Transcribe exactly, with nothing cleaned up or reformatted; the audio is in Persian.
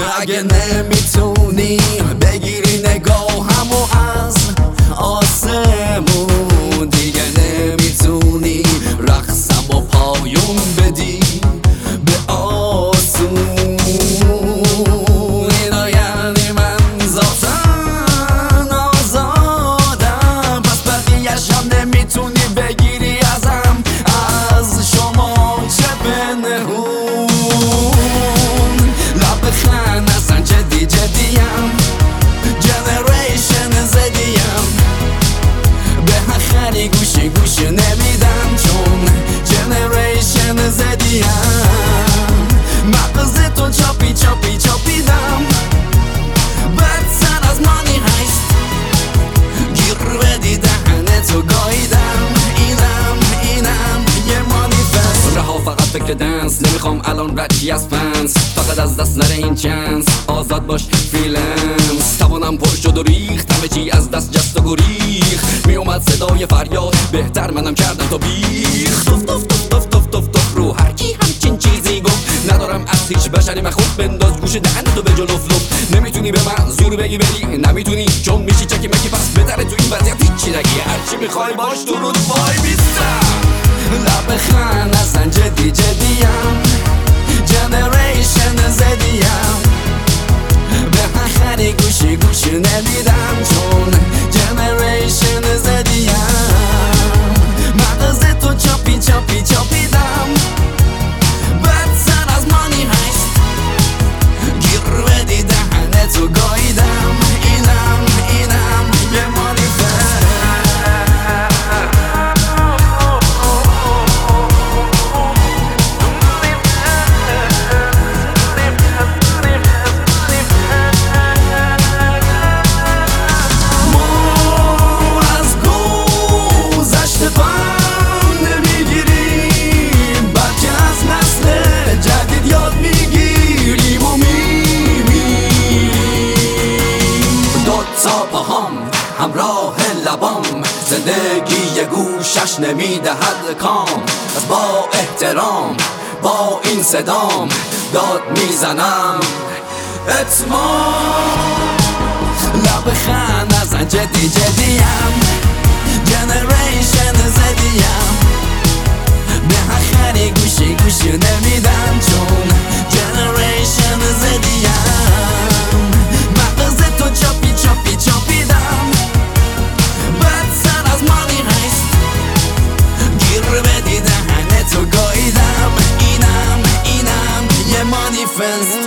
اگه نمیتونی بگیری نگاهمو از آسمون، دیگه نمیتونی رقصمو پایون بدی به آسون. اینا یعنی من ذاتاً آزادم، پس بقیه‌شم نمیتونی بگیری ازم، از شما چه بنهون. لب خند اصلا جدی جدیم، جنریشن زدیم، به هخری گوشی گوشی نمیدم چون جنریشن زدیم. مغز تو چاپی چاپی چاپیدم، بدتر از مانی هست، گیر بدی دهنتو گاییدم. اینم اینم یه مانیفست، رها فقط فکر دنس، نمیخوام الان رچی از فنس، فقط از دست نره این چانس، آزاد باش فریلنس. توانم پر شد و ریخت، همه چی از دست جست و گریخ، میومد صدای فریاد، بهتر منم کردم تا بیخ. توف توف توف توف توف توف توف رو هر کی همچین چیزی گفت، ندارم از هیچ بشری مخوف، بنداز گوش دهنتو به جلو فلوف. نمیتونی به من زور بگی بری، نمیتونی چون میشی چکی مکی، پس بهتره تو این وضعیت هیچی نگی، هرچی میخوای باش تو رود وای بیستم. لب خند اصلا جدی جدیم، جنریشن زدیم، به هخری گوشی گوشی نمیدم چون جنریشن زدیم. مغز تو چاپی چاپی چاپیدم، بدتر از مانی هست، گیر بدی دهنتو گاییدم. اینم اینم یه مانیفست. همراه لبام زندگی گوشش نمیدهد کام، از با احترام با این صدام داد میزنم اتمام. لب خند ازن جدی جدیم، جنریشن زدیم، به هخری گوشی گوشی نمیدم چون جنریشن زدیم. مغز تو چاپی چاپی چاپیدم، بدتر از مانی هست، گیر بدی دهنتو گاییدم. اینم اینم یه مانیفست.